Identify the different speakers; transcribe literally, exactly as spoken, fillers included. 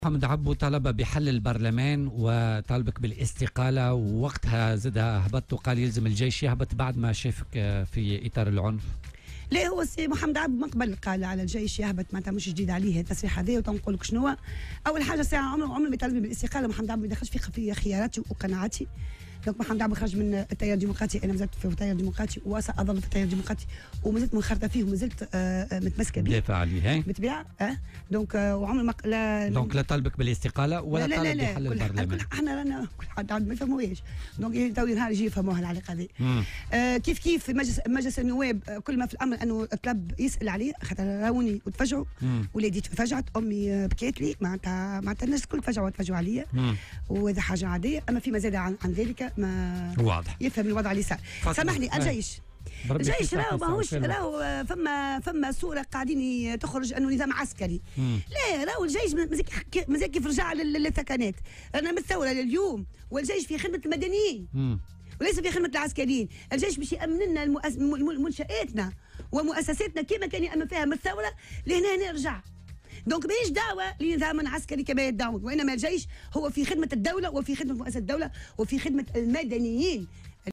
Speaker 1: محمد عبو طلب بحل البرلمان وطالبك بالاستقالة، ووقتها زدها هبطت وقال يلزم الجيش يهبط بعد ما شافك في إطار العنف.
Speaker 2: لا، هو السي محمد عبو من قبل قال على الجيش يهبط، معناتها مش جديد عليه التصريح هذا. وتنقول لك شنو اول حاجه ساعه عمره عمره ما يطالبني بالاستقاله. محمد عبو ما يدخلش في خياراتي وقناعاتي. دونك محمد عبو خرج من التيار الديمقراطي، انا مازلت في التيار الديمقراطي وساظل في التيار الديمقراطي ومازلت منخرطه فيه ومازلت آه متمسكه به.
Speaker 1: دافع عليه
Speaker 2: بالطبيعه. اه دونك آه وعمر ما لا
Speaker 1: دونك لا طالبك بالاستقاله ولا
Speaker 2: لا لا
Speaker 1: طالب
Speaker 2: لا
Speaker 1: بحل
Speaker 2: لا
Speaker 1: البرلمان.
Speaker 2: احنا رانا كل حد ما يفهموهاش. دونك تو نهار يجي يفهموها العلاقه هذه. آه كيف كيف مجلس مجلس النواب كل ما في الامر انه الطلب يسال عليه، خاطر راوني وتفجعوا، ولادي تفجعت، امي بكيت لي، معناتها معناتها الناس الكل تفجعوا وتفجعوا عليا، وهذا حاجه عاديه. اما فيما زاد عن, عن ذلك ما
Speaker 1: واضح
Speaker 2: يفهم الوضع اللي صار. سامحني، الجيش الجيش راهو ماهوش راهو فما فما صوره قاعدين تخرج انه نظام عسكري. مم. لا، راهو الجيش مازال كيف رجع للثكنات. انا من الثوره لليوم والجيش في خدمه المدنيين. مم. وليس في خدمه العسكريين. الجيش باش يامن لنا المؤس... منشاتنا ومؤسساتنا كما كان يامن فيها من الثوره لهنا نرجع. دونك ماهيش دعوه لنظام عسكري كما يدعون، وانما الجيش هو في خدمه الدوله وفي خدمه مؤسسات الدوله وفي خدمه المدنيين.